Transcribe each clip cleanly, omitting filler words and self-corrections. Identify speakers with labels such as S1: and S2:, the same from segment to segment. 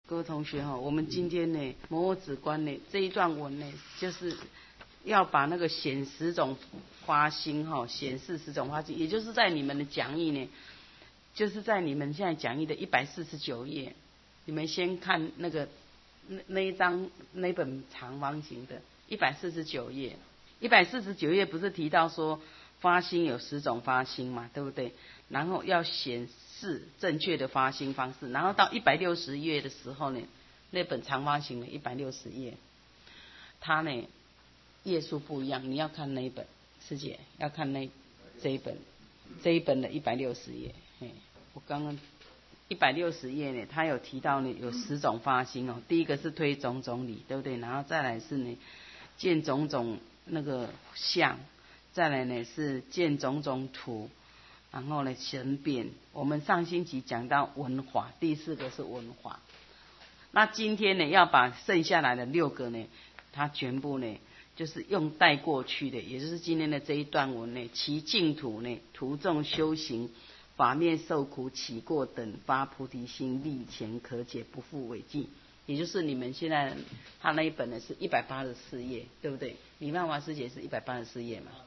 S1: 各位同学哈，我们今天呢，摩诃止观呢这一段文呢，就是要把那个显十种发心哈，显示十种发心，也就是在你们的讲义呢，就是在你们现在讲义的149页，你们先看那个那一张那本长方形的149页，149页不是提到说发心有10种发心嘛，对不对？然后要显示正确的发心方式，然后到160页的时候呢，那本长方形的160页，它呢页数不一样，你要看那一本，师姐要看这一本的160页。我刚刚160页呢，它有提到呢有10种发心哦，第一个是推种种理，对不对？然后再来是呢见种种那个相，再来呢是见种种土，然后呢神变。我们上星期讲到文法，第4个是文法。那今天呢要把剩下来的6个呢，它全部呢就是用带过去的，也就是今天的这一段文呢，其净土呢途众修行法面受苦起过等发菩提心，力前可解不复违记。也就是你们现在他那一本呢是184页，对不对？李曼华师姐是184页嘛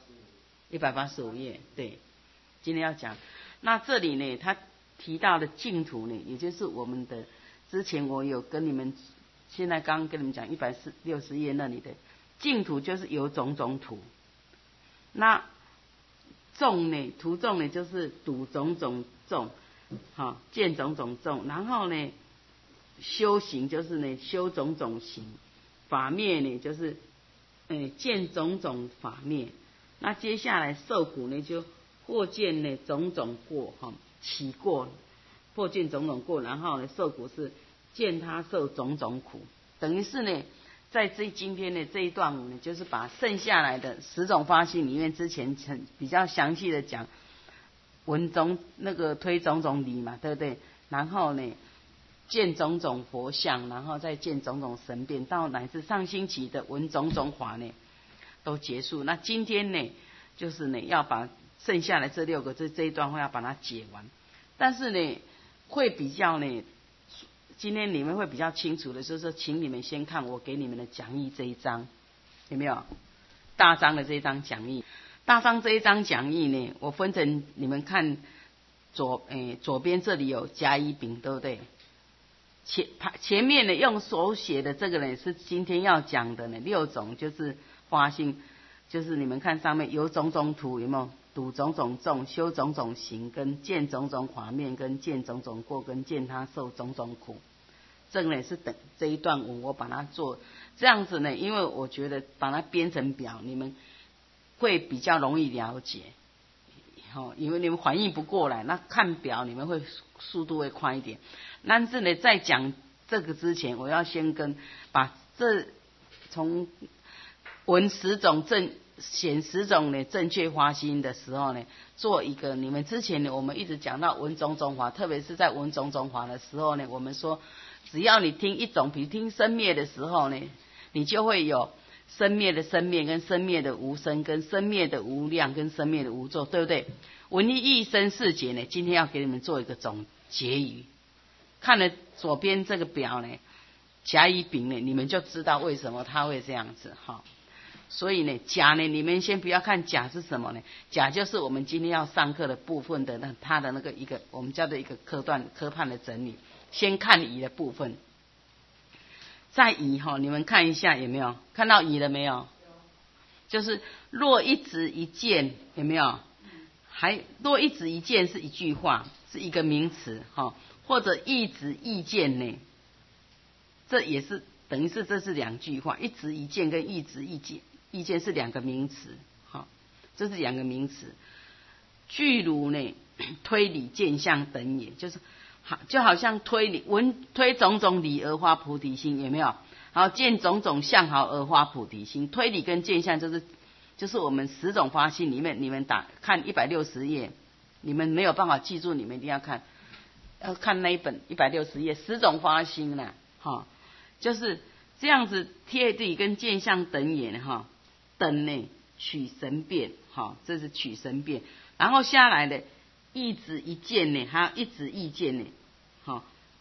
S1: ，185页，对。今天要讲，那这里呢，他提到的净土呢，也就是我们的之前我有跟你们，现在刚刚跟你们讲160页那里的净土，就是有种种土。那众呢，途众呢，就是睹种种众，好，见种种众，然后呢，修行就是呢修种种行，法面呢就是见种种法面。那接下来受苦呢，就或见呢种种过哈，起过，或见种种过，然后呢受苦是见他受种种苦，等于是呢。在今天的这一段呢，就是把剩下来的10种发心里面，之前比较详细的讲文中那个推种种理嘛，对不对？然后呢，见种种佛像，然后再见种种神变，到乃至上星期的闻种种法呢，都结束。那今天呢，就是呢要把剩下来这6个这一段话要把它解完，但是呢，会比较呢。今天你们会比较清楚的，就是说，请你们先看我给你们的讲义这一章，有没有？大章的这一章讲义，大章这一章讲义呢，我分成你们看左边这里有甲乙丙，对不对？前面呢用手写的这个呢是今天要讲的呢6种，就是发心，就是你们看上面有种种土，有没有？睹种种众，修种种行，跟见种种法面，跟见种种过，跟见他受种种苦。这个呢是等这一段文我把它做这样子呢，因为我觉得把它编成表，你们会比较容易了解。因为你们反应不过来，那看表你们会速度会快一点。但是呢，在讲这个之前，我要先把这从闻10种显10种呢正确发心的时候呢，做一个你们之前呢，我们一直讲到闻种种法，特别是在闻种种法的时候呢，我们说只要你听一种，比如听生灭的时候呢，你就会有生灭的生灭，跟生灭的无生，跟生灭的无量，跟生灭的无作，对不对？闻一生4节呢，今天要给你们做一个总结语。看了左边这个表呢，甲乙丙呢，你们就知道为什么他会这样子哈。所以呢，甲呢，你们先不要看甲是什么呢？甲就是我们今天要上课的部分的它的那个一个我们叫的一个科判的整理。先看乙的部分，在乙哈，你们看一下有没有看到乙了没有？就是若一直一见，有没有？若一直一见是一句话，是一个名词哈，或者一直意见呢，这也是等于是这是2句话，一直一见跟一直意见是2个名词，好，这是2个名词。具如呢推理见相等也，就好像推种种理而发菩提心，有没有？然后见种种相好而发菩提心，推理跟见相就是我们10种发心里面，你们看160页，你们没有办法记住，你们一定要看那一本160页10种发心啦，哈，就是这样子。贴理跟见相等也哈，等呢取神变，哈，这是取神变。然后下来的一直一见呢，还有一直意见呢，好，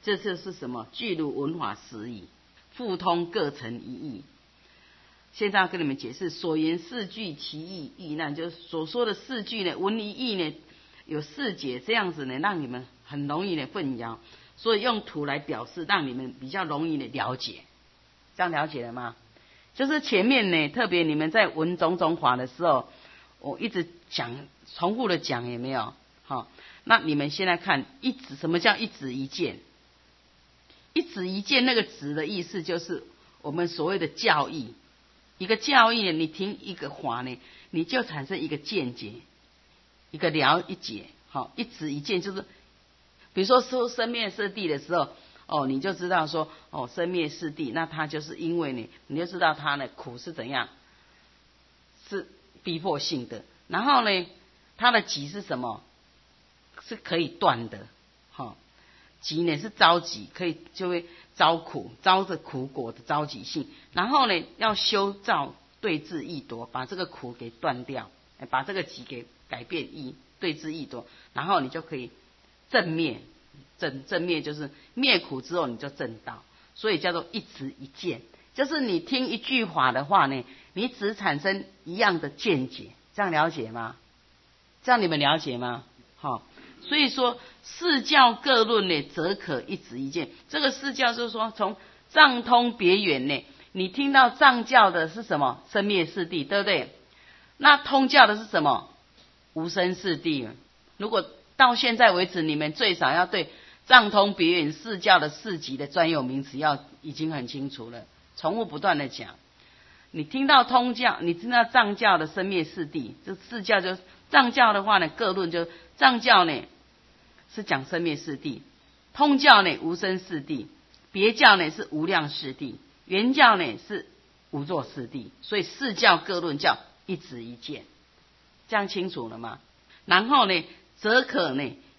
S1: 这就是什么？具如文法实矣，互通各成一义。现在要跟你们解释所言四句其义，义难就是所说的四句呢，文一义呢有四节，这样子呢让你们很容易的混淆，所以用图来表示，让你们比较容易的了解。这样了解了吗？就是前面呢，特别你们在闻种种法的时候，我一直讲重复的讲，有没有？好，那你们现在看一指，什么叫一指一见？一指一见那个指的意思就是我们所谓的教义。一个教义呢，你听一个法呢，你就产生一个见解，一个了一解。好，一指一见就是，比如说说生灭四谛的时候，哦，你就知道说，哦，生灭四谛，那它就是因为你就知道它呢苦是怎样，是逼迫性的。然后呢，它的集是什么？是可以断的。好，集呢是着急，可以就会招苦，招着苦果的着急性。然后呢，要修造对治易夺，把这个苦给断掉，把这个集给改变易，对治易夺，然后你就可以正灭。正灭就是灭苦之后你就正道，所以叫做一指一见，就是你听一句话的话呢，你只产生一样的见解，这样了解吗？这样你们了解吗？好，所以说四教各论呢，则可一指一见。这个四教就是说，从藏通别圆呢，你听到藏教的是什么？生灭四谛，对不对？那通教的是什么？无生四谛。如果到现在为止，你们最少要对藏通别圆四教的四级的专有名词已经很清楚了，重复不断的讲。你听到通教，你听到藏教的生灭四谛，这四教就藏教的话呢，各论就藏教呢是讲生灭四谛，通教呢无生四谛，别教呢是无量四谛，圆教呢是无作四谛，所以四教各论叫一指一见，这样清楚了吗？然后呢，则可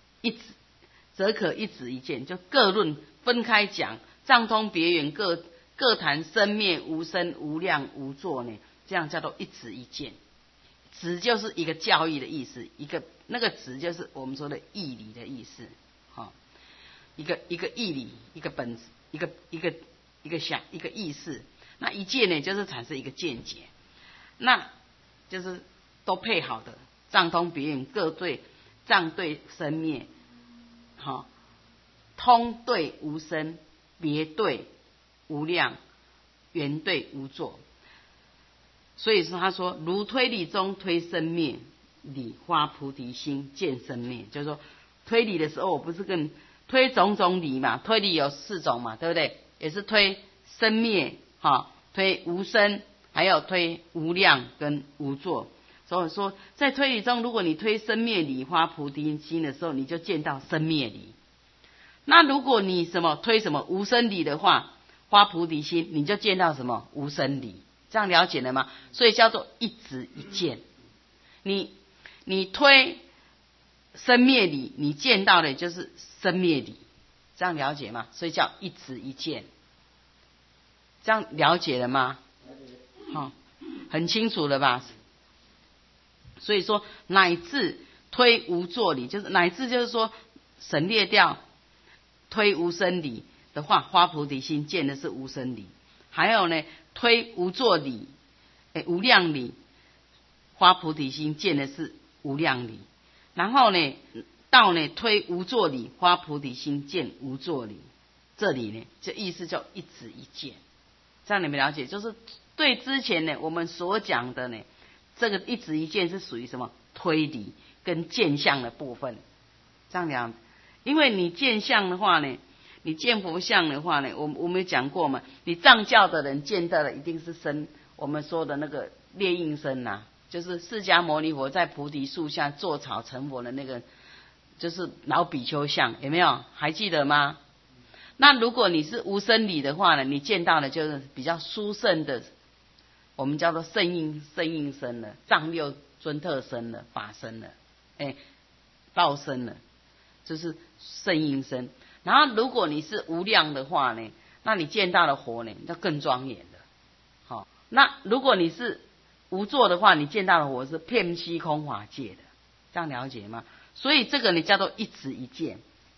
S1: 一指一见，就各论分开讲，藏通别圆各谈生灭无生无量无作呢，这样叫做一指一见。指就是一个教义的意思，一个那个指就是我们说的义理的意思，好，一个义理，一个本质，一个意思。那一见呢，就是产生一个见解，那就是都配好的，藏通别圆各对，藏对生灭，好，通对无生，别对无量，圆对无作。所以说他说，如推理中推生灭理，发菩提心见生灭，就是说推理的时候，我不是跟推种种理嘛，推理有四种嘛，对不对？也是推生灭，推无生，还有推无量跟无作。所以说在推理中，如果你推生灭理发菩提心的时候，你就见到生灭理。那如果你推什么无生理的话，发菩提心，你就见到什么无生理。这样了解了吗？所以叫做一指一见。你推生灭理，你见到的就是生灭理，这样了解吗？所以叫一指一见。这样了解了吗？好，很清楚了吧？所以说乃至推无作理，就是乃至就是说省略掉推无生理的话，发菩提心见的是无生理。还有呢，推无作理，无量理，发菩提心见的是无量理。然后呢，到呢推无作理，发菩提心见无作理。这里呢，这意思叫一指一见。这样你们了解？就是对之前呢我们所讲的呢，这个一指一见是属于什么推理跟见相的部分。这样讲，因为你见相的话呢，你见佛像的话呢，我们有讲过嘛，你藏教的人见到的一定是生，我们说的那个列印生啊，就是释迦牟尼佛在菩提树下坐草成佛的那个，就是老比丘像，有没有？还记得吗？那如果你是无生理的话呢，你见到的就是比较殊胜的，我们叫做圣应身了，藏六尊特身了，法身了，报身了，就是圣应身。然后如果你是无量的话呢，那你见到的佛呢，就更庄严了。好，那如果你是无作的话，你见到的佛是遍虚空法界的，这样了解吗？所以这个呢叫做一指一见。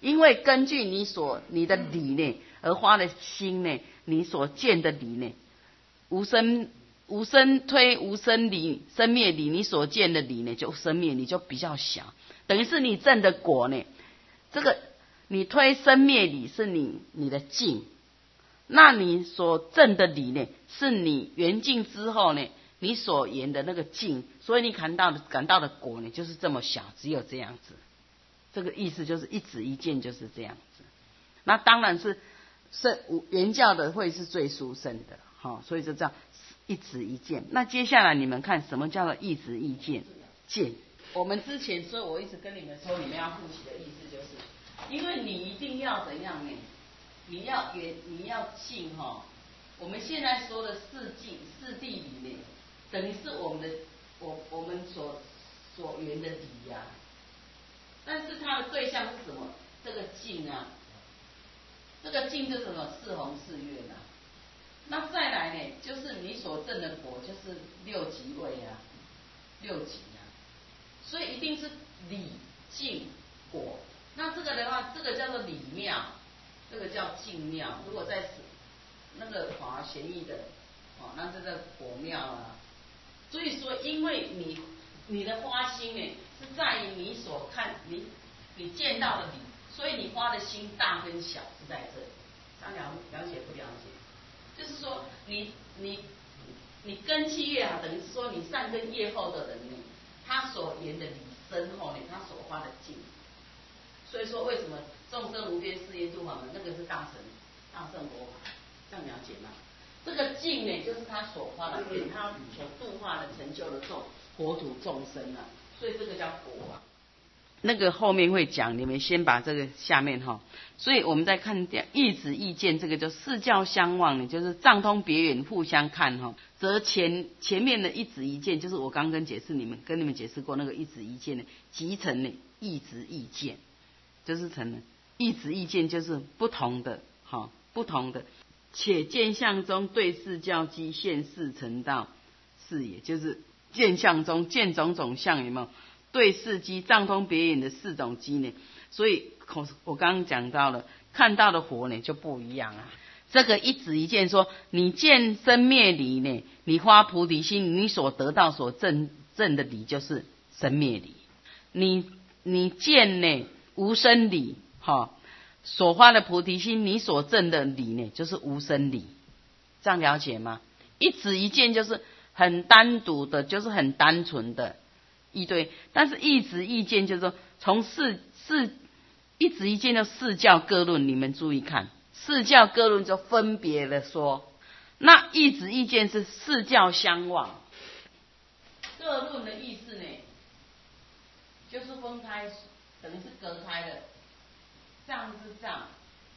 S1: 因为根据你的理呢而发的心呢，你所见的理呢，无生推无生理生灭理，你所见的理呢就生灭理就比较小，等于是你证的果呢，这个你推生灭理是你的境，那你所证的理呢是你圆净之后呢你所言的那个境，所以你感到的果呢就是这么小，只有这样子。这个意思就是一指一见就是这样子。那当然是原教的会是最殊胜的，所以就叫一指一见。那接下来你们看什么叫做一指一见？见。我们之前所以我一直跟你们说，你们要复习的意思就是，因为你一定要怎样呢？你要境我们现在说的四境四谛里面，等于是我们所缘的理呀。但是它的对象是什么？这个境啊，这个境就是什么？四弘四愿啊。那再来呢，就是你所证的果，就是六级位啊，六级啊。所以一定是理、境、果。那这个的话，这个叫做理妙，这个叫境妙。如果在那个华玄义的，那这个果妙啊。所以说，因为你的花心呢，是在于你所看你见到的理，所以你花的心大跟小是在这里。大家了解不了解？就是说，你根气越好，等于是说你善根越厚的人呢，他所言的理深厚呢，他所花的境。所以说，为什么众生无边誓愿度法门，那个是大圣佛法，这样了解吗？这个境呢，就是他所花的缘，他所度化的成就的国土众生啊，所以这个叫果啊。那个后面会讲，你们先把这个下面所以我们再看一指一见，这个就四教相望呢，就是藏通别远互相看则前面的一指一见，就是我刚跟你们解释过那个一指一见呢，集成呢一指一见，就是成了一指一见，就是不同的不同的。且见相中对四教机现四成道是也，就是见相中见种种相有没有对四机藏通别远的四种机呢？所以我刚刚讲到了，看到的火呢就不一样啊。这个一指一见说，你见生灭理呢，你发菩提心，你所得到所证的理就是生灭理。你见呢无生理所发的菩提心，你所证的理呢就是无生理，这样了解吗？一指一见就是很单独的，就是很单纯的一对，但是一指一见就是说从一指一见的四教各论，你们注意看，四教各论就分别的说，那一指一见是四教相望，各论的意思呢就是分开，等于是隔开的。藏是藏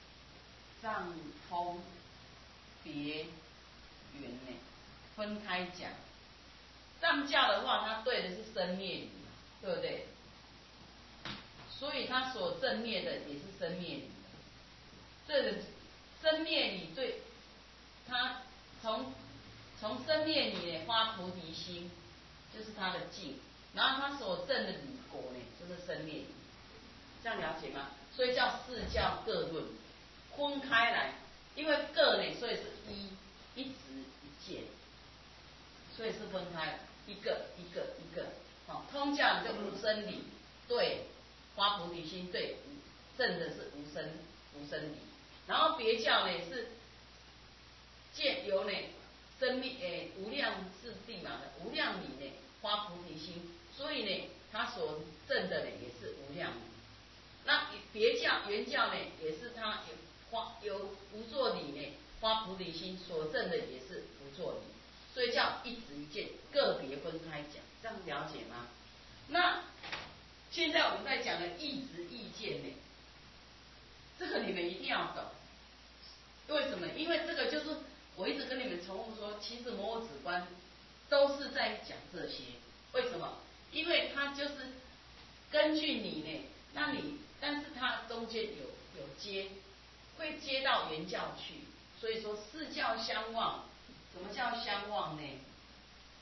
S1: 通别圆呢，分开讲。藏教的话，它对的是生灭理，对不对？所以它所证灭的也是生灭理。这个生灭理对它从生灭理呢发菩提心，就是它的境，然后它所证的理果呢，就是生灭理。这样了解吗？所以叫四教各论，分开来，因为各呢，所以是一指一见，所以是分开一个。通教就无生理，对发菩提心，对证的是无生理，然后别教呢是借由呢生命无量智地嘛的无量理呢发菩提心，所以呢他所证的呢也是无量理。那别教原教呢，也是他有无作理呢，发菩提心所证的也是无作理，所以叫一指一见，个别分开讲，这样了解吗？那现在我们在讲的一指一见呢，这个你们一定要懂。为什么？因为这个就是我一直跟你们重复说，其实摩诃止观都是在讲这些。为什么？因为它就是根据你呢，但是它中间有会接到原教去，所以说四教相望。什么叫相望呢？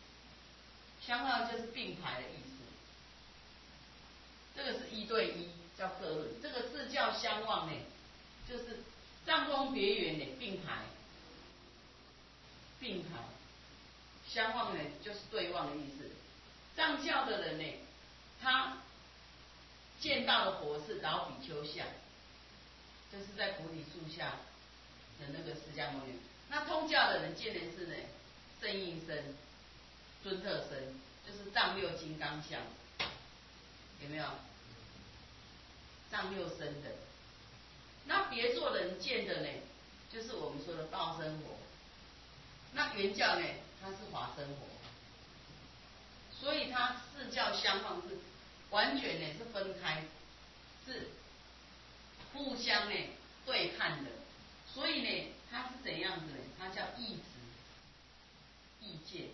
S1: 相望就是并排的意思，这个是一对一， 叫各论。这个四教相望呢，就是藏风别圆呢并排，并排相望呢就是对望的意思。藏教的人呢，他见到的佛是老比丘像，就是在菩提树下的那个释迦牟尼。那通教的人见的是呢圣应身、尊特身，就是藏六金刚像，有没有？藏六身的。那别座人见的呢，就是我们说的报身佛。那原教呢，它是法身佛，所以它四教相望是完全呢是分开，是互相呢对看的。所以呢，它是怎样子呢？它叫异执、异见，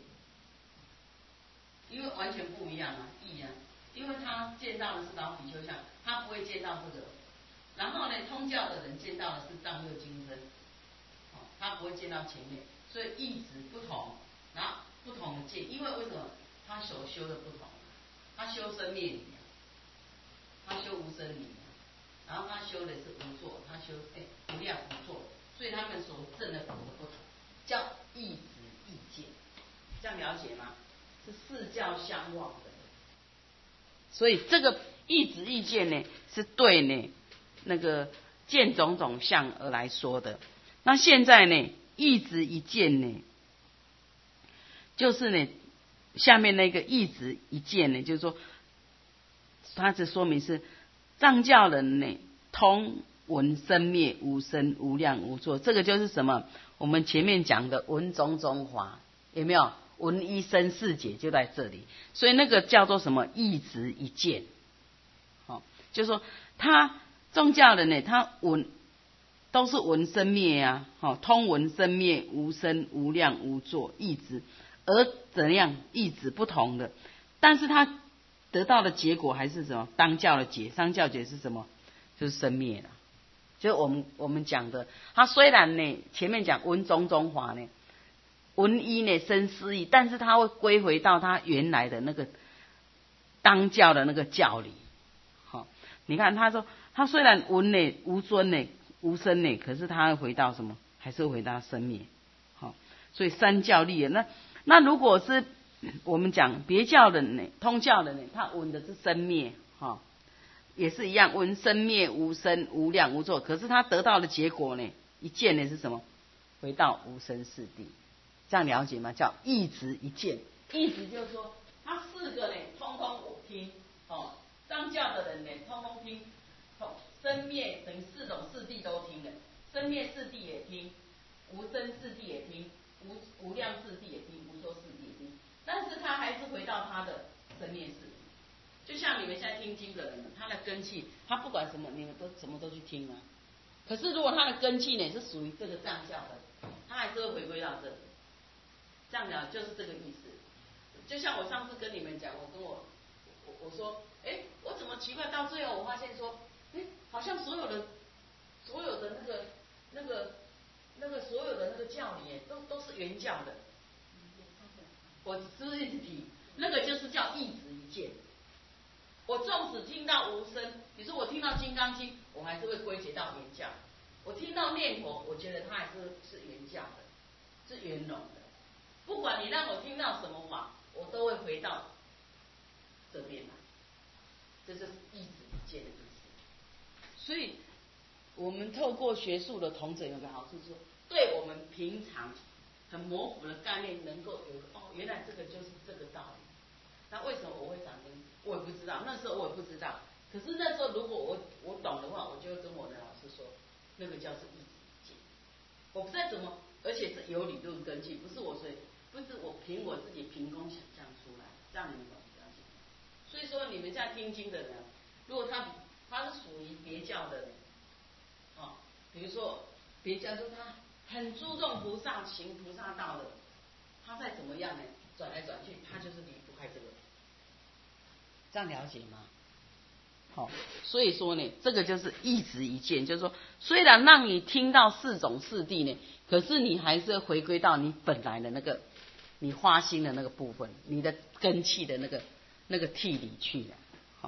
S1: 因为完全不一样啊，异啊。因为他见到的是老比丘像，他不会见到这个。然后呢，通教的人见到的是藏六金身，他不会见到前面，所以意指不同，然后不同的见，因为为什么？他所修的不同，他修生灭理，他修无生理，然后他修的是无作，他修无量无作，所以他们所证的果的不同，叫意指意见，这样了解吗？是四教相望的，所以这个意指意见呢，是对呢那个见种种相而来说的。那现在呢，意指一见呢，就是呢下面那个意指一见呢，就是说，它只说明是藏教人呢通闻生灭无生无量无作，这个就是什么？我们前面讲的闻种种法，有没有？闻一生四解就在这里，所以那个叫做什么？意指一见。好，就是说他宗教人呢，他闻都是闻生灭啊，通闻生灭无生无量无作意指，而怎样意指不同的，但是他得到的结果还是什么？当教的解，当教解是什么？就是生灭了。就是我们讲的，他虽然呢前面讲闻种种法呢，闻一呢生思义，但是他会归回到他原来的那个当教的那个教理。好，你看他说，他虽然闻呢无尊呢无生呢，可是他会回到什么？还是会回到生灭。好，所以三教立了。那如果是我们讲别教人呢，通教人呢，他闻的是生灭，也是一样，闻生灭无生无量无作，可是他得到的结果呢，一见呢是什么？回到无生四谛。这样了解吗？叫意指一见。意指就是说，他四个呢，通通我听。藏教的人呢，通通听。生灭等四种四谛都听了，生灭四谛也听，无生四谛也听，无量四谛也听，无作四谛也听。但是他还是回到他的生灭四谛。就像你们现在听经的人，他的根器，他不管什么，你们都什么都去听啊。可是如果他的根器呢，是属于这个藏教的，他还是会回归到这里。这样讲就是这个意思。就像我上次跟你们讲，我说，我怎么奇怪，到最后我发现说，好像所有的那个所有的那个教理，都是原教的。我是不是一直提？那个就是叫意指一见。我纵使听到无声，比如说我听到《金刚经》，我还是会归结到原教。我听到念佛，我觉得它还是原教的，是圆融的。不管你让我听到什么法，我都会回到这边来。这就是意指一见的意思。所以，我们透过学术的统整有个好处，说对我们平常很模糊的概念，能够有原来这个就是这个道理。那为什么我会长根？我也不知道，那时候我也不知道。可是那时候如果我懂的话，我就会跟我的老师说，那个叫做意指一见。我不知道怎么，而且是有理论根据，不是我凭我自己凭空想象出来，让你们懂了解。所以说你们在听经的人，如果他是属于别教的人，比如说别教说他很注重菩萨行菩萨道的，他再怎么样呢，转来转去，他就是离不开这个。这样了解吗？好，所以说呢，这个就是意指一见，就是说，虽然让你听到四种四谛呢，可是你还是回归到你本来的那个，你花心的那个部分，你的根器的那个谛里去了。好，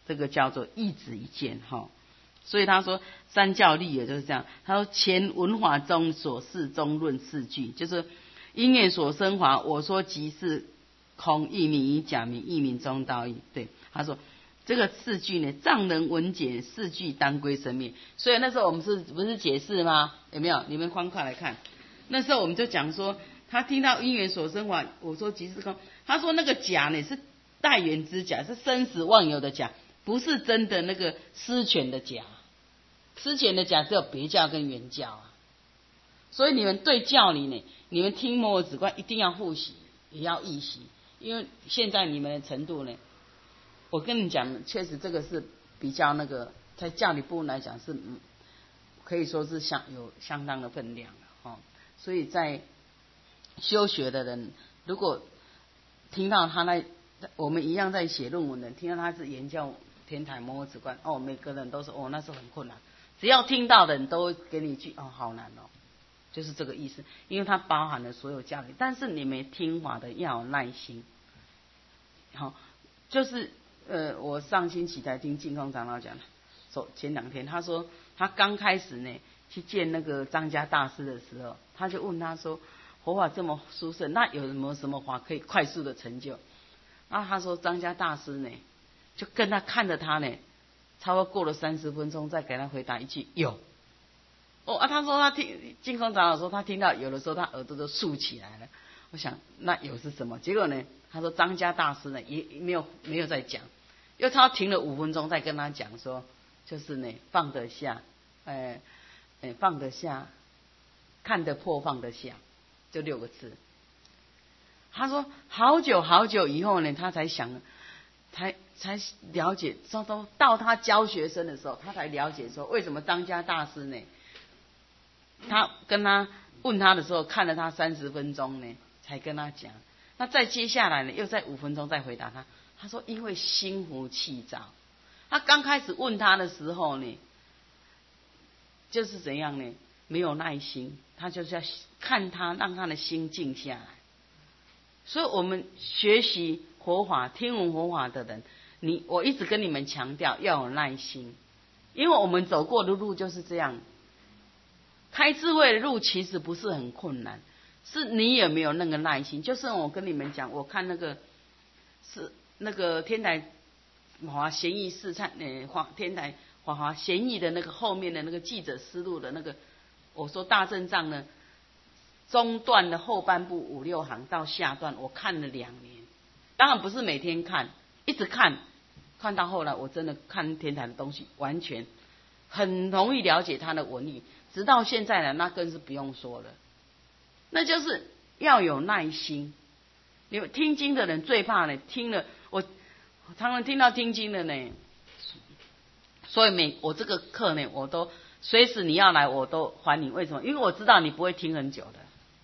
S1: 这个叫做一指一见哈。所以他说三教立也就是这样。他说前文法中所示中论四句，就是因缘所生法，我说即是空，一名以假名，一名中道义。对，他说这个四句呢，藏人闻解，四句当归生灭。所以那时候我们不是解释吗？有没有？你们翻快来看。那时候我们就讲说，他听到因缘所生法，我说即是空。他说那个假呢是待缘之假，是生死妄有的假，不是真的那个失权的假。失权的假只有别教跟原教啊。所以你们对教理呢，你们听摩诃止观一定要复习，也要忆习，因为现在你们的程度呢，我跟你讲，确实这个是比较那个，在教理部分来讲是可以说是有相当的分量的哦。所以在修学的人，如果听到他我们一样在写论文的，听到他是研究天台摩诃止观，哦，每个人都说哦，那是很困难。只要听到的人都会给你一句哦，好难哦，就是这个意思，因为它包含了所有教理。但是你们听法的要有耐心，好，就是我上星期才听净空长老讲的，前2天他说他刚开始呢去见那个张家大师的时候，他就问他说佛法这么殊胜，那有没有什么法可以快速的成就？然后他说张家大师呢就跟他看着他呢，差不多过了30分钟，再给他回答一句有。他说他听净空长老说他听到有的时候他耳朵都竖起来了。我想那有是什么？结果呢，他说张家大师呢也没有再讲，因为他停了5分钟再跟他讲说，就是呢放得下，放得下，看得破放得下，就6个字。他说好久好久以后呢，他才想，才了解，到他教学生的时候，他才了解说为什么张家大师呢，他跟他问他的时候看了他30分钟呢才跟他讲，那再接下来呢又在5分钟再回答他。他说因为心浮气躁，他刚开始问他的时候呢就是怎样呢，没有耐心，他就是要看他，让他的心静下来。所以我们学习佛法听闻佛法的人，我一直跟你们强调要有耐心，因为我们走过的路就是这样。开智慧的路其实不是很困难，是你有没有那个耐心。就是我跟你们讲，我看是那个天台华贤义寺天台华贤义的那个后面的那个记者思路的那个，我说大正藏呢中段的后半部5、6行到下段，我看了2年，当然不是每天看，一直看到后来，我真的看天台的东西完全很容易了解他的文意，直到现在呢，那更是不用说了。那就是要有耐心。你听经的人最怕呢，听了我常常听到听经的呢，所以我这个课呢，我都随时你要来我都还你。为什么？因为我知道你不会听很久的，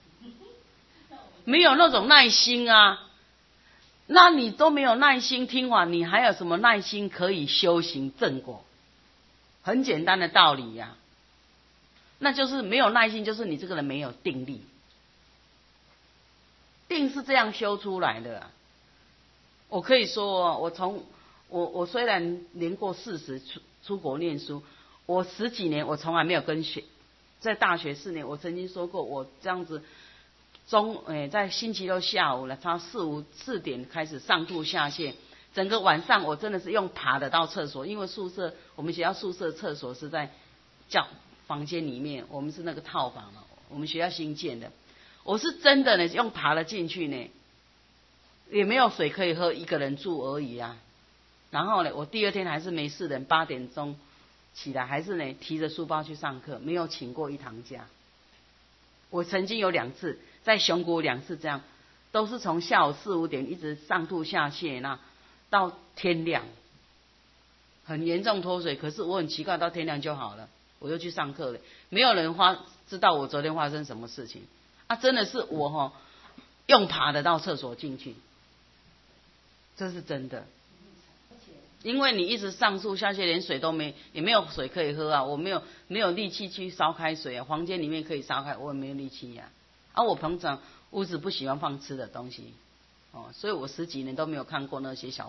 S1: 没有那种耐心啊。那你都没有耐心听完，你还有什么耐心可以修行正果？很简单的道理呀，那就是没有耐心，就是你这个人没有定力。定是这样修出来的啊。我可以说，我虽然年过40出国念书，我10几年我从来没有在大学4年，我曾经说过，我这样子在星期六下午了，差4点开始上吐下泻，整个晚上我真的是用爬的到厕所，因为我们学校宿舍厕所是在房间里面，我们是那个套房嘛，我们学校新建的，我是真的呢用爬了进去呢，也没有水可以喝，一个人住而已啊。然后呢，我第2天还是没事人，8点钟起来，还是呢提着书包去上课，没有请过1堂假。我曾经有2次在熊谷2次这样，都是从下午4、5点一直上吐下泻，那到天亮，很严重脱水。可是我很奇怪，到天亮就好了，我又去上课了，没有人知道我昨天发生什么事情啊！真的是我用爬的到厕所进去，这是真的。因为你一直上吐下泻，连水都也没有水可以喝啊！我没有力气去烧开水啊，房间里面可以烧开，我也没有力气呀。我平常屋子不喜欢放吃的东西，所以我10几年都没有看过那些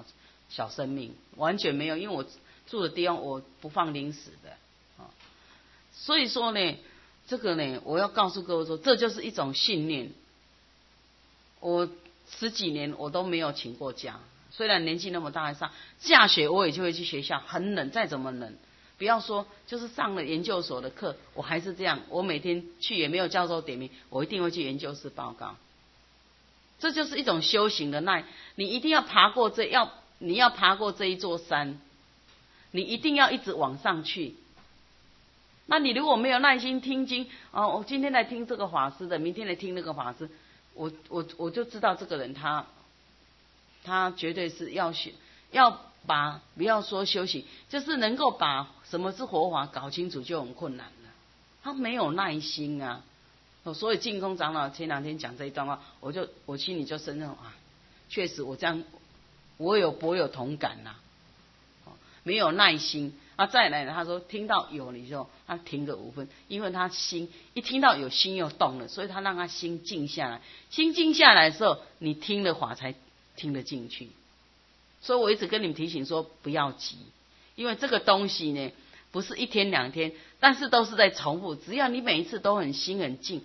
S1: 小生命，完全没有，因为我住的地方我不放零食的，所以说呢，这个呢，我要告诉各位说，这就是一种信念。我10几年我都没有请过假，虽然年纪那么大还上下学，我也就会去学校，很冷，再怎么冷，不要说就是上了研究所的课，我还是这样，我每天去也没有教授点名，我一定会去研究室报告。这就是一种修行的耐，你一定要爬过你要爬过这一座山，你一定要一直往上去。那你如果没有耐心听经，我今天来听这个法师的，明天来听那个法师，我就知道这个人他绝对是要把不要说修行，就是能够把什么是佛法搞清楚就很困难了。他没有耐心啊。所以净空长老前2天讲这一段话，我心里就深认啊，确实我这样我有同感呐，没有耐心啊。再来呢，他说听到有你就他停个5分，因为他心一听到有心又动了，所以他让他心静下来。心静下来的时候，你听了法才听得进去。所以我一直跟你们提醒说不要急，因为这个东西呢不是1天2天，但是都是在重复。只要你每一次都很心很静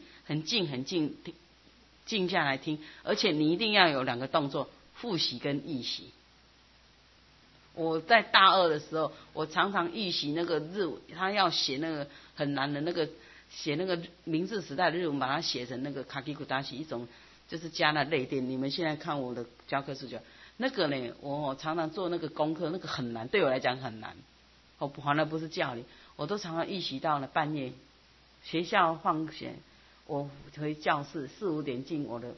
S1: 静下来听，而且你一定要有2个动作，复习跟预习。我在大2的时候，我常常预习那个日文，他要写那个很难的那个写那个明治时代的日文，把它写成那个卡基古达西一种，就是加那泪点。你们现在看我的教科书就那个呢，我常常做那个功课，那个很难，对我来讲很难。我反而不是教你，我都常常预习到了半夜，学校放学，我回教室4、5点进我的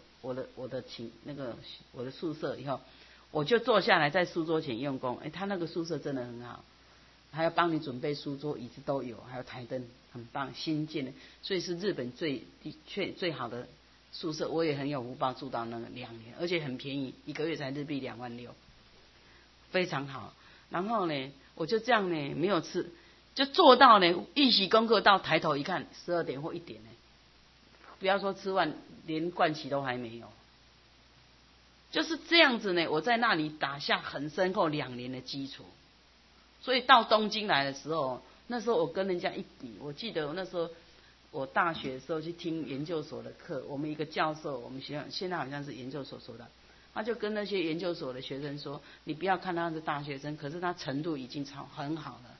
S1: 宿舍以后，我就坐下来在书桌前用功。他那个宿舍真的很好，还要帮你准备书桌椅子都有，还有台灯，很棒，新建的，所以是日本最好的宿舍。我也很有福报住到那个2年，而且很便宜，1个月才日币26000，非常好。然后呢，我就这样呢，没有吃，就做到呢，预习功课到抬头一看，12点或1点呢，不要说吃饭，连盥洗都还没有，就是这样子呢。我在那里打下很深厚2年的基础，所以到东京来的时候，那时候我跟人家一比，我记得我那时候我大学的时候去听研究所的课，我们一个教授，我们学校现在好像是研究所说的。他就跟那些研究所的学生说，你不要看他是大学生，可是他程度已经很好了。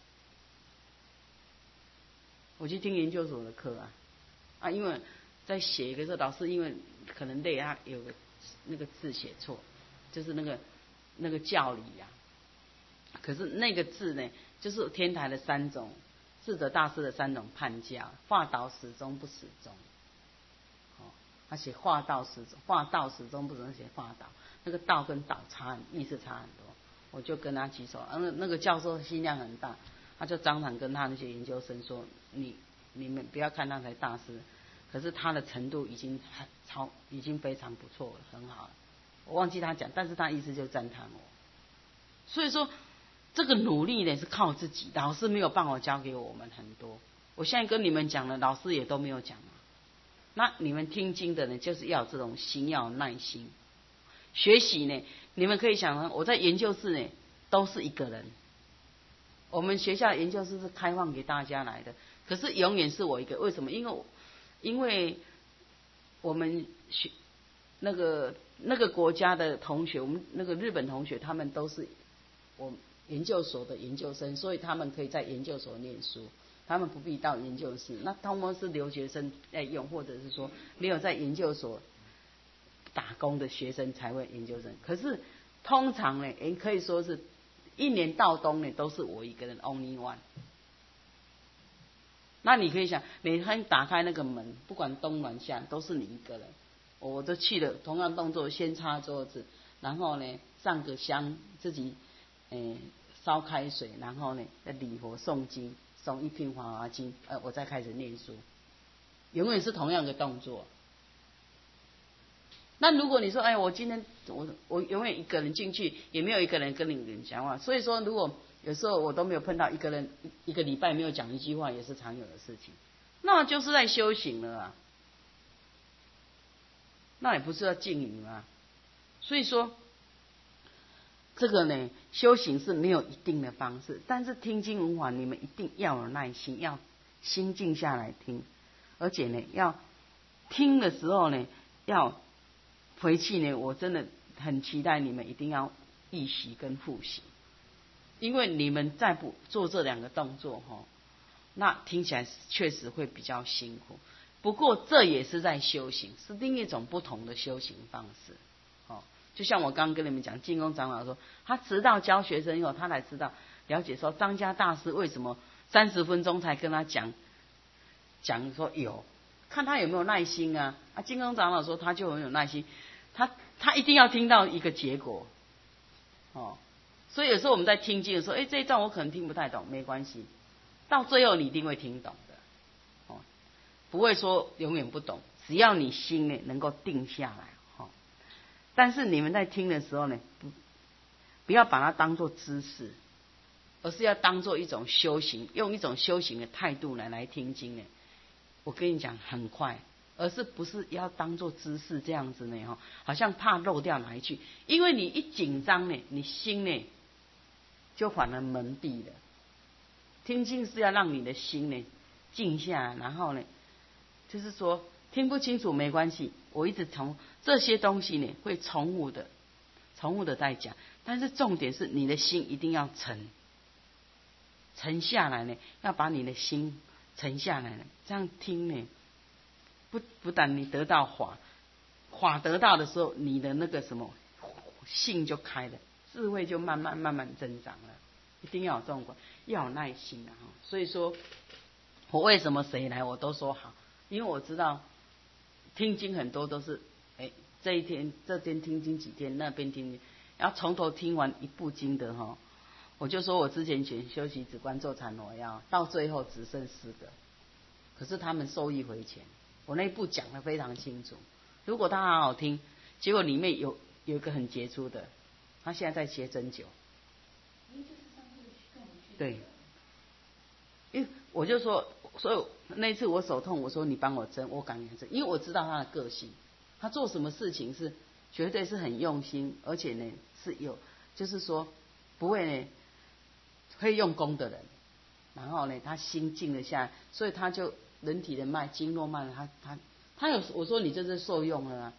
S1: 我去听研究所的课因为在写一个时候，老师因为可能累，他有个那个字写错，就是那个教理可是那个字呢，就是天台的3种智者大师的3种判教，化导始终不始终。他写化道始终，化道始终不能写化导，那个道跟导意思差很多。我就跟他举手，那个教授心量很大，他就当场跟他那些研究生说，你们不要看他才大师，可是他的程度已经非常不错了，很好了。我忘记他讲，但是他意思就赞叹我。所以说这个努力呢是靠自己，老师没有办法教给我们很多。我现在跟你们讲了，老师也都没有讲。那你们听经的呢，就是要有这种心，要有耐心。学习呢，你们可以想，我在研究室呢都是一个人。我们学校研究室是开放给大家来的，可是永远是我一个。为什么？因为我们那个国家的同学，我们那个日本同学，他们都是我研究所的研究生，所以他们可以在研究所念书。他们不必到研究室，那他们是留学生在用，或者是说没有在研究所打工的学生才会研究生。可是通常呢，可以说是1年到冬呢都是我一个人 only one。那你可以想，每天打开那个门，不管冬暖夏都是你一个人。我都去了，同样动作，先擦桌子，然后呢上个香，自己烧开水，然后呢再礼佛诵经。诵一篇《华华经》，我再开始念书，永远是同样的动作。那如果你说，我今天我永远一个人进去，也没有一个人跟你讲话，所以说，如果有时候我都没有碰到一个人，一个礼拜没有讲一句话，也是常有的事情，那就是在修行了那也不是要敬语吗？所以说， 这个呢，修行是没有一定的方式，但是听经闻法，你们一定要有耐心，要心静下来听，而且呢，要听的时候呢，要回去呢，我真的很期待你们一定要预习跟复习，因为你们再不做这两个动作那听起来确实会比较辛苦。不过这也是在修行，是另一种不同的修行方式。就像我刚刚跟你们讲，净空长老说，他直到教学生以后，他才知道了解说张家大师为什么30分钟才跟他讲说有，看他有没有耐心啊。净空长老说他就很有耐心，他一定要听到一个结果。所以有时候我们在听经的时候，这一段我可能听不太懂，没关系，到最后你一定会听懂的。不会说永远不懂，只要你心呢能够定下来。但是你们在听的时候呢，不要把它当作知识，而是要当作一种修行，用一种修行的态度来听经呢。我跟你讲很快，而是不是要当作知识这样子呢？好像怕漏掉哪一句，因为你一紧张呢，你心呢就反而蒙蔽了。听经是要让你的心呢静下来，然后呢，就是说听不清楚没关系，我一直从这些东西呢会重复的在讲，但是重点是你的心一定要沉下来呢，要把你的心沉下来呢，这样听呢，不但你得到法得到的时候，你的那个什么性就开了，智慧就慢慢增长了。一定要有这种要有耐心的所以说我为什么谁来我都说好，因为我知道听经很多都是这边听经几天，那边听经，然后从头听完一部经的我就说我之前选修习止观坐禅我要到最后只剩4个，可是他们受益回钱，我那一部讲得非常清楚。如果他好好听，结果里面有一个很杰出的，他现在在学针灸。对，因为我就说，所以那一次我手痛，我说你帮我针，我敢针，因为我知道他的个性，他做什么事情是绝对是很用心，而且呢是有，就是说不会呢会用功的人，然后呢他心静了下来，所以他就人体的脉经络脉他有，我说你这是受用了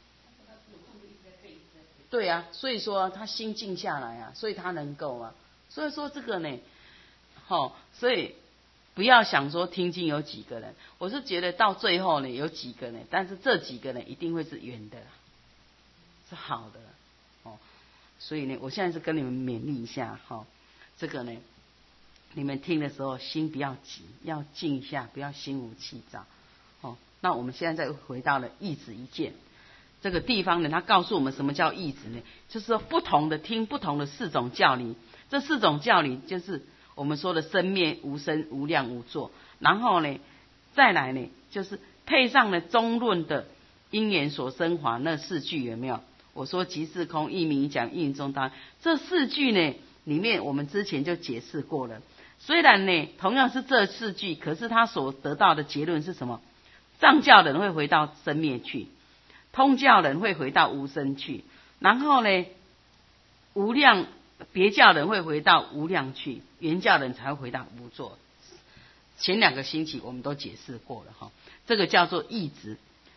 S1: 对啊，所以说他心静下来啊，所以他能够啊，所以说这个呢所以不要想说听经有几个人，我是觉得到最后呢有几个呢，但是这几个呢一定会是圆的，是好的所以呢我现在是跟你们勉励一下这个呢你们听的时候心不要急，要静一下，不要心无气躁那我们现在再回到了义子一见这个地方呢，他告诉我们什么叫义子呢？就是说不同的听不同的4种教理，这4种教理就是我们说的生灭无生无量无作，然后呢再来呢就是配上了中论的因缘所生法那4句，有没有？我说即是空，一名讲，一名中道，这4句呢里面我们之前就解释过了。虽然呢同样是这4句，可是他所得到的结论是什么？藏教人会回到生灭去，通教人会回到无生去，然后呢无量别教人会回到无量去，原教人才会回到无作。前2个星期我们都解释过了这个叫做义子。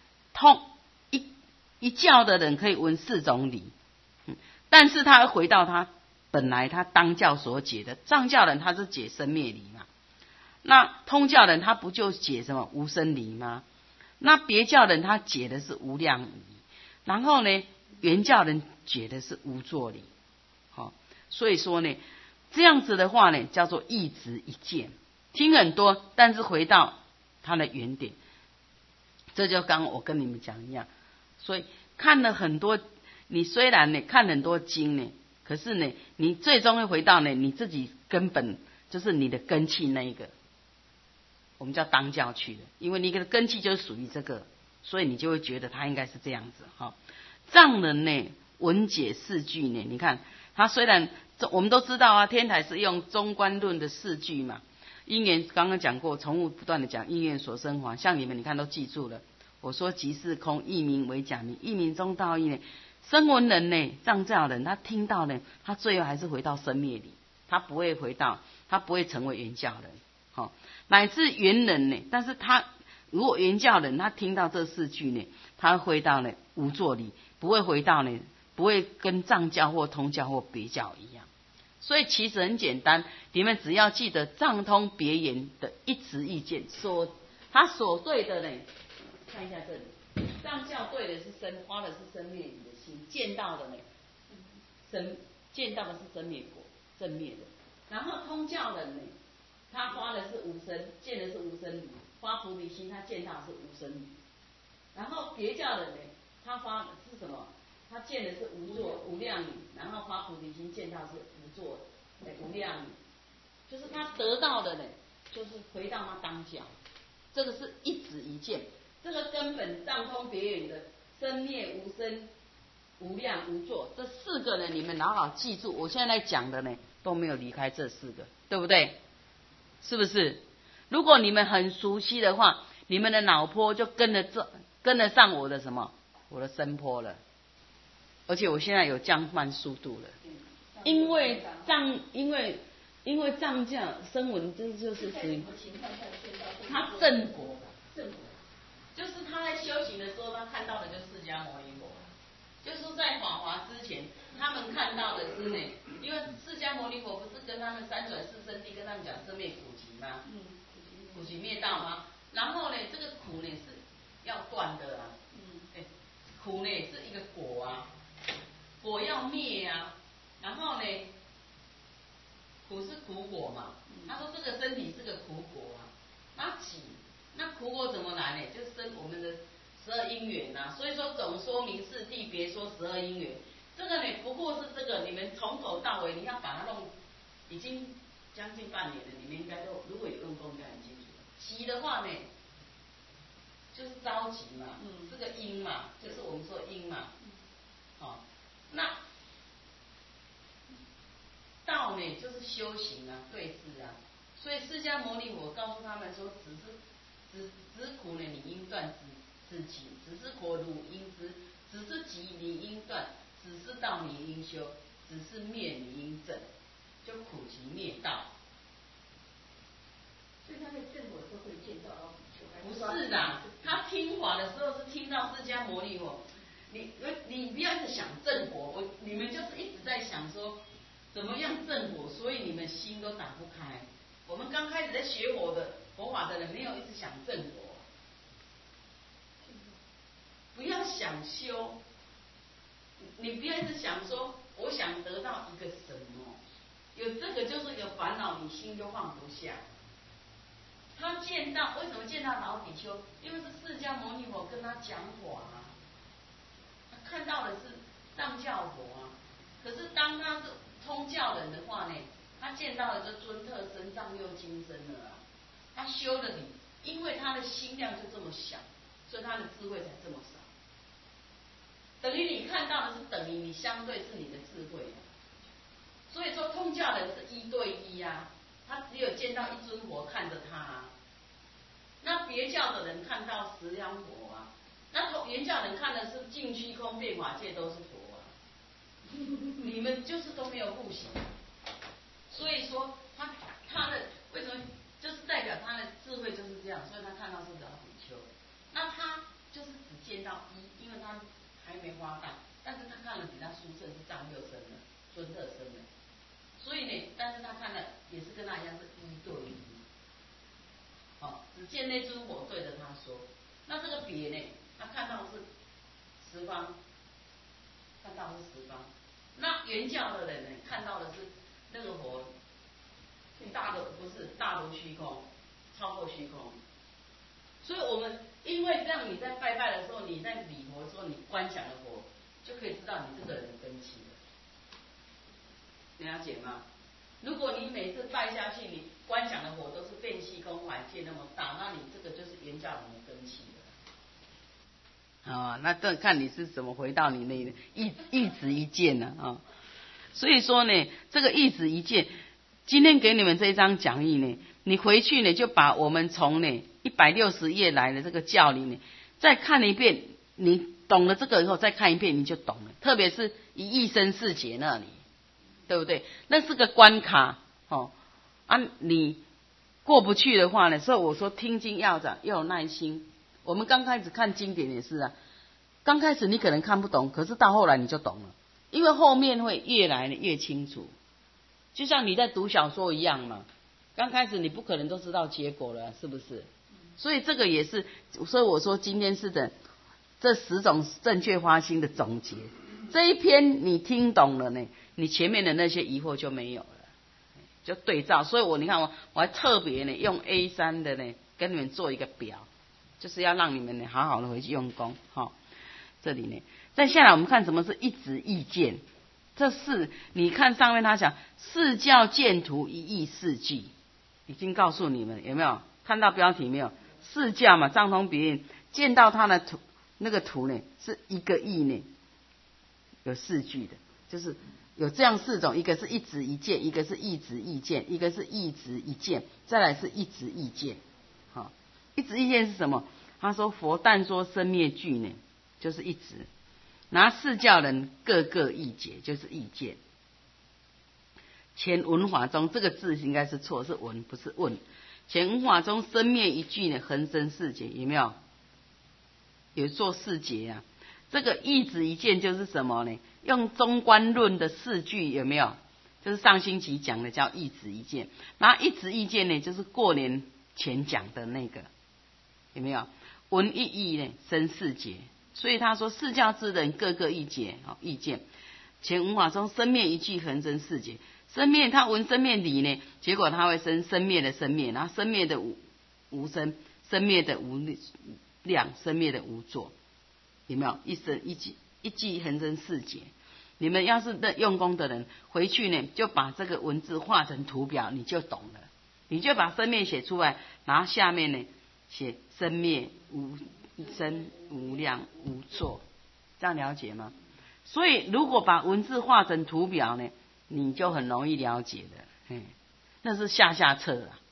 S1: 一教的人可以闻4种理，但是他会回到他本来他当教所解的。藏教人他是解生灭理嘛，那通教人他不就解什么无生理吗？那别教人他解的是无量理，然后呢原教人解的是无作理所以说呢这样子的话呢叫做义直一见，听很多但是回到它的原点。这就刚我跟你们讲一样，所以看了很多，你虽然呢看很多经呢，可是呢你最终会回到呢你自己根本就是你的根器那一个，我们叫当教去的，因为你的根器就是属于这个，所以你就会觉得它应该是这样子藏人呢文解4句呢，你看他虽然我们都知道天台是用中观论的4句嘛，因缘刚刚讲过，重复不断的讲因缘所生法，像你们你看都记住了。我说即是空，一名为假名，一名中道义呢， 声闻人呢，藏教人，他听到呢，他最后还是回到生灭里，他不会成为原教人，好，乃至原人呢，但是他如果原教人，他听到这4句呢，他会回到呢无作里，不会回到呢，不会跟藏教或通教或别教一样。所以其实很简单，你们只要记得藏通别言的一直意见，他所对的呢，看一下这里。藏教对的是花的是生灭里的心，见到的呢，见到的是生灭果，正灭的。然后通教人呢，他花的是无生，见的是无生理，花菩提心，他见到的是无生理。然后别教人呢，他花的是什么？他见的是无作无量理，然后花菩提心见到是无作无量理，就是他得到的呢，就是回到他当下，这个是一指一见。这个根本藏通别言的生灭无生无量无作，这4个呢，你们牢牢记住。我现在在讲的呢，都没有离开这4个，对不对？是不是？如果你们很熟悉的话，你们的脑波就跟得上我的什么？我的声波了。而且我现在有降慢速度了，因为藏教声闻，这就是属于他正果。就是他在修行的时候，他看到的就是释迦牟尼佛。就是在法华之前，他们看到的是呢，因为释迦牟尼佛不是跟他们3转4圣谛跟他们讲生灭苦集吗？苦集灭道吗？然后呢，这个苦呢是要断的啊，苦呢是一个果啊，果要灭啊，然后呢，苦是苦果嘛，他说这个身体是个苦果啊，那苦果怎么来呢？就是生我们的12因缘呐。所以说总说明4谛，别说12因缘。这个呢，不过是这个，你们从头到尾你要把它弄，已经将近半年了，你们应该都如果有用功，应该很清楚。急的话呢，就是着急嘛，这个因嘛，就是我们说因嘛，那道呢，就是修行啊，对治啊。所以释迦牟尼佛告诉他们说，止苦呢，你应断；止急，只是苦汝应知；只是急，你应断；只是道，你应修；只是灭，你应正。就苦集灭道。
S2: 所以他在正果的时候会见到
S1: 不是的，他听法的时候是听到释迦牟尼佛。你不要一直想正果，你们就是一直在想说怎么样正果，所以你们心都打不开。我们刚开始在学佛法的人，没有一直想正果。不要想修，你不要一直想说我想得到一个什么，有这个就是一个烦恼，你心就放不下。他见到为什么见到老比丘？因为是释迦牟尼佛跟他讲法啊，他看到的是藏教佛啊。可是当他是通教人的话呢，他见到的就尊特身、藏六金身了啊。他修了你，因为他的心量就这么小，所以他的智慧才这么少。等于你看到的是等于你相对是你的智慧啊。所以说通教人是1对1啊，他只有见到一尊佛看着他啊。那别教的人看到十方佛啊，那原教人看的是净虚空变法界都是佛啊。你们就是都没有悟行，所以说他的为什么就是代表他的智慧就是这样，所以他看到是老比丘。那他就是只见到一，因为他还没发大，但是他看了比他殊胜是藏六身的、尊特身的，所以呢，但是他看了也是跟他一样是1对1。只见那尊佛对着他说，那这个别呢，他看到是十方，看到是十方。那原教的人呢，看到的是那个佛大的不是大如虚空，超过虚空。所以我们因为这样，你在拜拜的时候，你在礼佛的时候，你观想的佛，就可以知道你这个人的根器了。你了解吗？如果你每次拜下去，你观想的火都是变虚空法界那么大，那你这个就是原教人的根器了。那这看你是怎么回到你那一指一见呢啊？所以说呢，这个一指一见，今天给你们这一张讲义呢，你回去呢就把我们从呢160页来的这个教理呢再看一遍，你懂了这个以后再看一遍你就懂了，特别是一意生四劫那里，对不对？那是个关卡你过不去的话呢，所以我说听经要有耐心。我们刚开始看经典也是啊，刚开始你可能看不懂，可是到后来你就懂了，因为后面会越来越清楚。就像你在读小说一样嘛，刚开始你不可能都知道结果了，是不是？所以这个也是，所以我说今天是的这10种正确发心的总结。这一篇你听懂了呢，你前面的那些疑惑就没有了，就对照。所以你看我还特别呢用 A3 的呢跟你们做一个表，就是要让你们呢好好的回去用功。这里呢，再下来我们看什么是一直意见。这是你看上面他讲四教见图一义四句，已经告诉你们有没有看到标题没有？四教嘛，藏通别印，见到他的图那个图呢是一个义呢，有4句的，就是有这样4种，一个是一直一见，一个是一直意见，一个是一直一见，再来是一直意见。一直意见是什么？他说佛但说生灭句呢，就是一直。拿四教人各个意解，就是意见。前文法中这个字应该是错，是文不是问。前文法中生灭一句呢，恒生四劫，有没有？有做四劫啊。这个一直一见就是什么呢？用中观论的4句有没有？就是上星期讲的叫一直一见。然后一直意见呢，就是过年前讲的那个，有没有？闻一义呢，生四劫。所以他说四教之人各个意见，意见。前文法中生灭一句恒生四劫，生灭他闻生灭理呢，结果他会生生灭的生灭，然后生灭的无生，生灭的无量，生灭的无作，有没有？一生一句恒生四劫。你们要是用功的人，回去呢就把这个文字画成图表，你就懂了。你就把生灭写出来，然后下面呢写生灭无生无量无作，这样了解吗？所以如果把文字画成图表呢，你就很容易了解的。那是下册啊。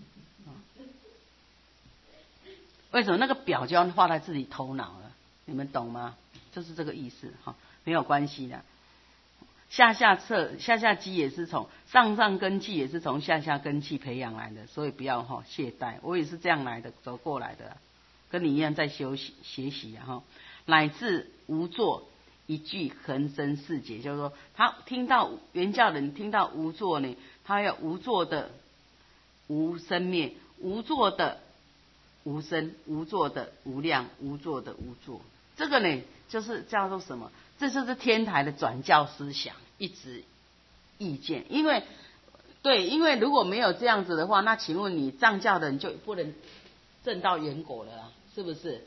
S1: 为什么那个表就要画在自己头脑了？你们懂吗？就是这个意思没有关系的。下册下基也是从上根器，也是从下根器培养来的，所以不要懈怠。我也是这样来的，走过来的。跟你一样在学习乃至无作一句恒生四劫，就是说他听到原教人听到无作呢，他要无作的无生灭，无作的无生，无作的无量，无作的无作。这个呢就是叫做什么？这就是天台的转教思想，一直意见。因为如果没有这样子的话，那请问你藏教的人就不能证到圆果了啊，是不是？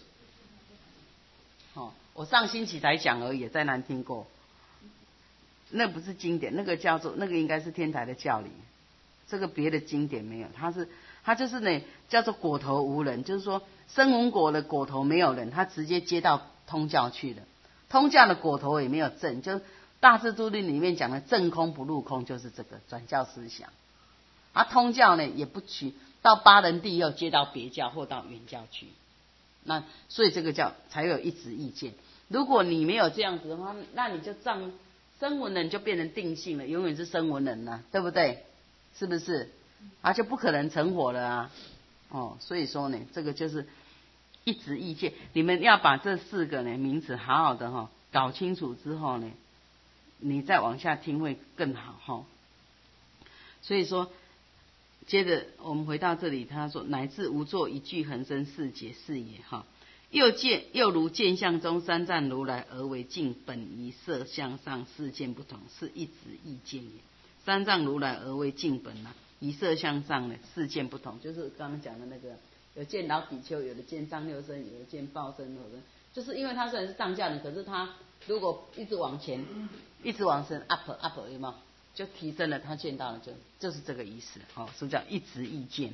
S1: 我上星期才讲而已，在南听过。那不是经典，那个应该是天台的教理，这个别的经典没有。他就是呢叫做果头无人，就是说声闻果的果头没有人，他直接接到通教去了。通教的果头也没有证，就大智度论里面讲的证空不入空，就是这个转教思想。通教呢也不取到八人地又接到别教或到原教去，那所以这个叫才有一直意见。如果你没有这样子的话，那你就声闻人就变成定性了，永远是声闻人了，对不对？是不是？就不可能成佛了啊。所以说呢，这个就是一直意见。你们要把这4个呢名词好好的搞清楚之后呢，你再往下听会更好所以说。接着我们回到这里，他说乃至无作一句恒生四劫是也又如见相中三藏如来而为净本一色相上事见不同，是一直意见也。三藏如来而为净本一色相上呢事见不同，就是刚刚讲的那个有见老比丘，有的见藏六身，有的见报身，就是因为他虽然是藏教人，可是他如果一直往前一直往上 up 有没有就提升了，他见到了就是这个意思所以叫一直意见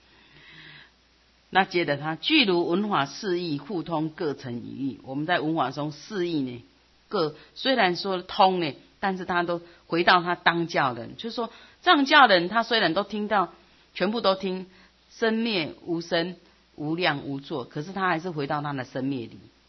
S1: 那接着他具如文法4义互通各成一义，我们在文法中4义呢各虽然说通呢，但是他都回到他当教人，就是说藏教人他虽然都听到全部都听生灭无生无量无作，可是他还是回到他的生灭理，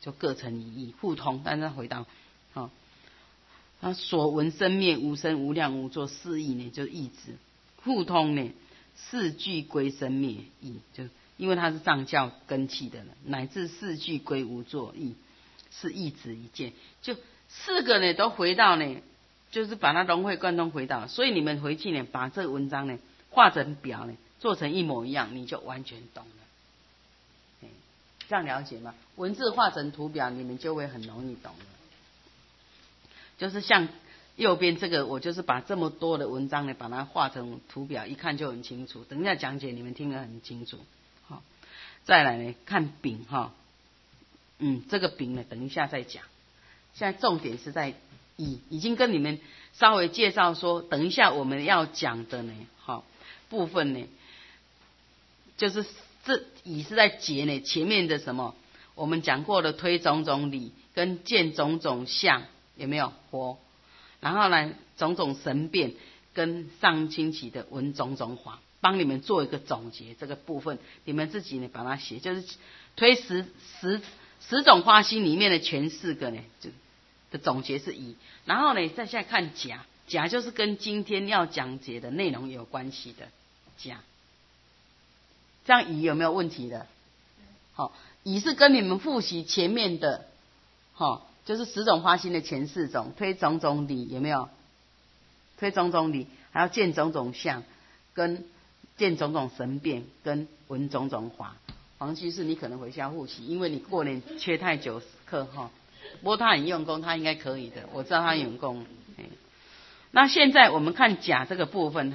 S1: 就各成一义，互通。但是回到他所闻生灭无生无量无作四义呢，就是义字互通呢，四句归生灭义，就因为它是上教根器的人，乃至四句归无作义，是义子一件，就四个呢都回到呢，就是把它融会贯通回到。所以你们回去呢，把这个文章呢画成表呢，做成一模一样，你就完全懂了。这样了解吗？文字画成图表，你们就会很容易懂了。就是像右边这个，我就是把这么多的文章呢，把它画成图表，一看就很清楚。等一下讲解，你们听得很清楚。好，再来呢，看丙哈，这个丙呢，等一下再讲。现在重点是在乙，已经跟你们稍微介绍说，等一下我们要讲的呢，部分呢，就是这乙是在解呢前面的什么，我们讲过的推种种理跟见种种相。有没有活？然后呢，种种神变跟上清期的闻种种法，帮你们做一个总结。这个部分你们自己呢把它写，就是推十种花心里面的前四个呢，就的总结是乙。然后呢，再下看甲，甲就是跟今天要讲解的内容有关系的甲。这样乙有没有问题的？好，乙是跟你们复习前面的，就是十种花心的前四种，推种种理，有没有？推种种理，还要见种种相，跟见种种神变，跟闻种种法。黄居士，你可能回家复习，因为你过年缺太久课不过他很用功，他应该可以的，我知道他很用功。那现在我们看甲这个部分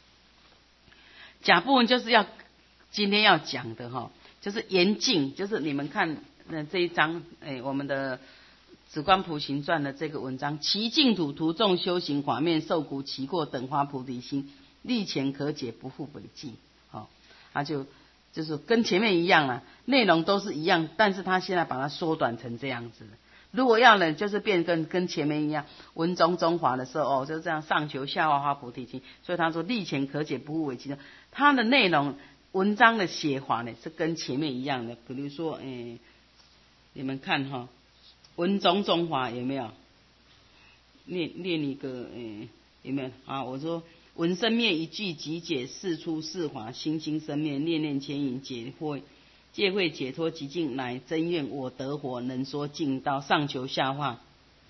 S1: 甲部分就是今天要讲的就是严净，就是你们看这一章我们的止观普行传的这个文章，其净土途众修行法面受苦其过等发菩提心，力前可解不复违记。他就是跟前面一样啦，内容都是一样，但是他现在把它缩短成这样子。如果要呢，就是变跟前面一样，闻种种法的时候就这样上求下化发菩提心。所以他说力前可解不复违记，他的内容文章的写法呢是跟前面一样的。比如说你们看闻种种法有没有？念一个有没有啊？我说闻生灭一句即解，事出事法，心心生灭，念念牵引，戒慧解脱极尽，乃真愿我得活，能说尽道，上求下化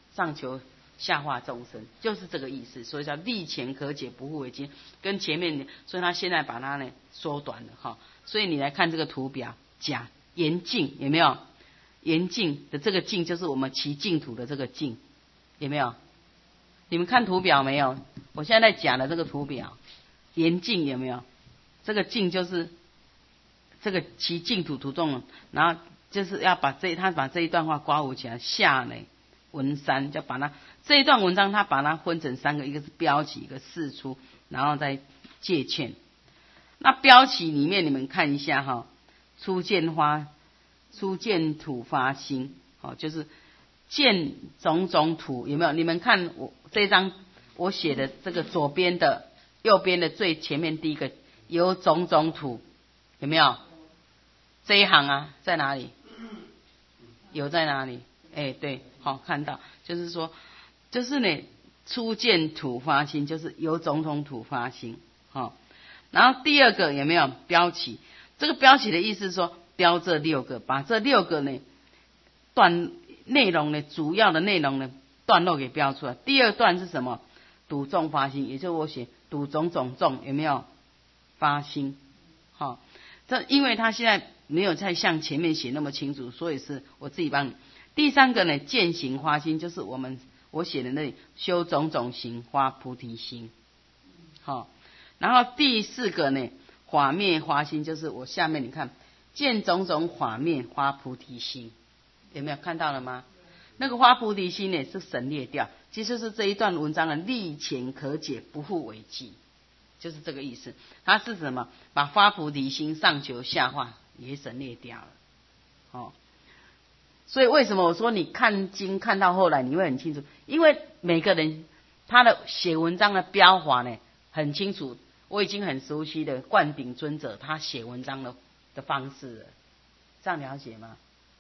S1: 众生，就是这个意思。所以叫力前可解不复违记，跟前面的，所以他现在把它呢缩短了所以你来看这个图表，甲严净有没有？严净的这个净就是我们其净土的这个净，有没有？你们看图表没有？我现在在讲的这个图表，严净有没有？这个净就是这个其净土途众，然后就是要把他把这一段话刮胡起来，下呢文三，就把它这一段文章他把它分成三个，一个是标题，一个释出，然后再戒劝。那标题里面你们看一下初见土发心，就是见种种土，有没有？你们看我这一张我写的这个左边的、右边的最前面第一个有种种土，有没有？这一行在哪里？有在哪里？对，看到，就是说，就是呢，初见土发心，就是有种种土发心，然后第二个有没有标题？这个标题的意思是说，标这六个，把这六个呢内容呢，主要的内容呢段落给标出来。第二段是什么？睹众发心，也就是我写睹种种众，有没有发心？这因为他现在没有再像前面写那么清楚，所以是我自己帮你。第三个呢，见行发心，就是我写的那里修种种行发菩提心。然后第四个呢，法灭发心，就是我下面你看见种种法灭发菩提心，有没有看到了吗？那个发菩提心呢是省略掉，其实是这一段文章的力前可解不复违记，就是这个意思。它是什么？把发菩提心上求下化也省略掉了。所以为什么我说你看经看到后来你会很清楚？因为每个人他的写文章的标法呢很清楚，我已经很熟悉的灌顶尊者他写文章的方式了，这样了解吗？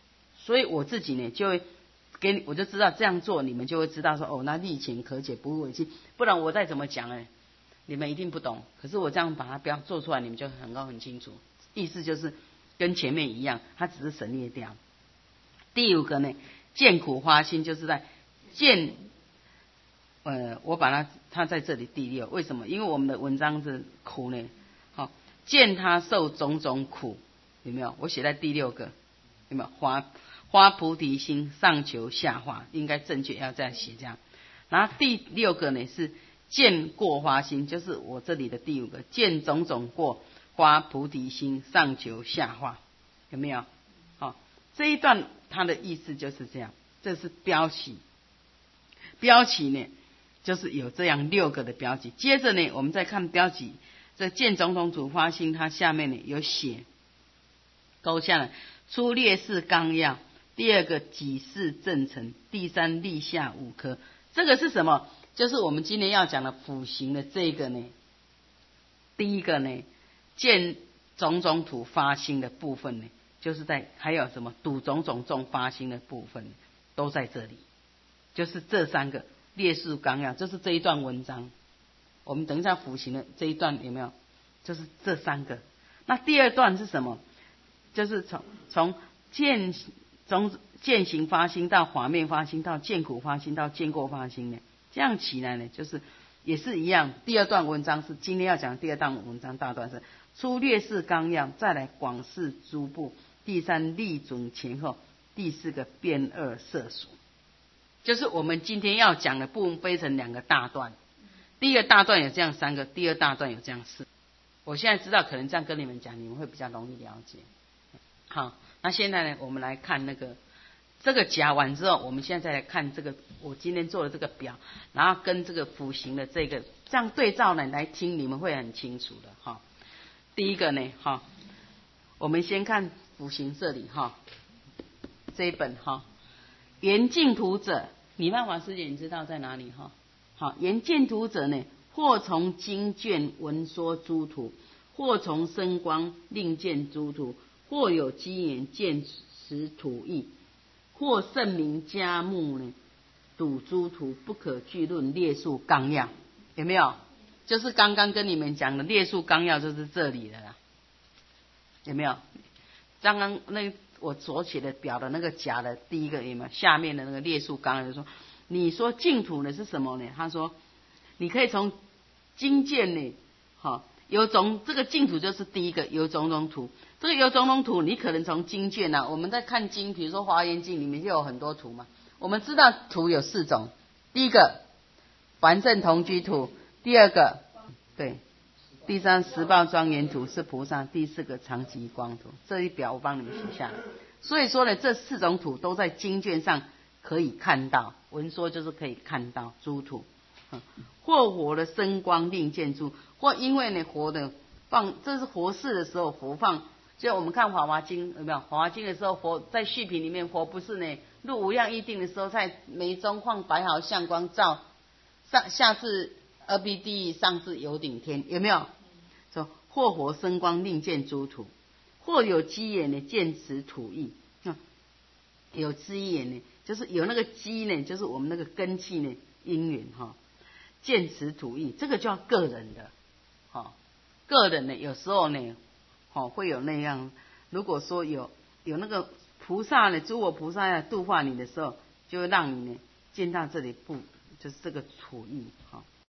S1: 所以我自己呢就会给你，我就知道这样做，你们就会知道说哦，那利钱可解，不违心。不然我再怎么讲呢，你们一定不懂。可是我这样把它标做出来，你们就很清楚。意思就是跟前面一样，它只是省略掉。第五个呢，见苦花心，就是在见，我把它在这里第六，为什么？因为我们的文章是苦呢，好，见他受种种苦，有没有？我写在第六个，有没有？发菩提心，上求下化，应该正确要这样写这样。然后第六个呢是见过花心，就是我这里的第五个，见种种过，发菩提心，上求下化，有没有？好，这一段它的意思就是这样，这是标题。标题呢，就是有这样6个的标题。接着呢，我们再看标题，这见种种主发心，它下面呢有写，勾下来，出列事纲要，第二个几事正成，第三立下5科。这个是什么？就是我们今天要讲的辅行的这个呢。第一个呢，见种种土发心的部分呢，就是在还有什么睹种种众发心的部分都在这里。就是这3个列事纲要，就是这一段文章。我们等一下辅行的这一段有没有？就是这3个。那第二段是什么？就是从见行发心到法面发心到见苦发心到见过发心呢，这样起来呢，就是也是一样。第二段文章是今天要讲的第二段文章大段是出列事纲要，再来广释诸部，第三立准前后，第4个变二摄属。就是我们今天要讲的部分分成2个大段，第一个大段有这样3个，第二大段有这样4。我现在知道可能这样跟你们讲，你们会比较容易了解。好，那现在呢，我们来看这个讲完之后，我们现在再来看这个我今天做的这个表，然后跟这个辅行的这个这样对照呢来听，你们会很清楚的哈。第一个呢，哈，我们先看辅行这里哈，这一本哈，言净土者，弥漫法师姐你知道在哪里哈？好，言净土者呢，或从经卷闻说诸土，或从声光令见诸土，或有机缘见识土义，或圣明迦目呢，睹诸土不可具论列述纲要，有没有？就是刚刚跟你们讲的列述纲要就是这里的啦，有没有？刚刚那我所写的表的那个甲的第一个有没有？下面的那个列述纲要就说，你说净土呢是什么呢？他说，你可以从经见呢，好，有这个净土就是第一个有种种土，这个有种种土，你可能从经卷啊，我们在看经，比如说华严经里面就有很多土嘛。我们知道土有4种，第一个凡圣同居土，第二个对，第三十报庄严土是菩萨，第4个常寂光土。这一表我帮你们写下来。所以说呢，这4种土都在经卷上可以看到，闻说就是可以看到诸土。或火的生光令见诸，或因为呢火的放，这是佛事的时候佛放，就我们看华华经有没有？华华经的时候佛在续品里面佛不是呢入无量义定的时候，在眉中放白毫相光照，下至阿鼻地狱，上至有顶天，有没有？说或火生光令见诸土，或有机缘呢见此土义。有机缘呢，就是有那个机呢，就是我们那个根器呢因缘哈。见此土义，这个叫个人的，个人呢，有时候呢，会有那样。如果说有那个菩萨呢，诸佛菩萨要度化你的时候，就会让你呢见到这里就是这个土义，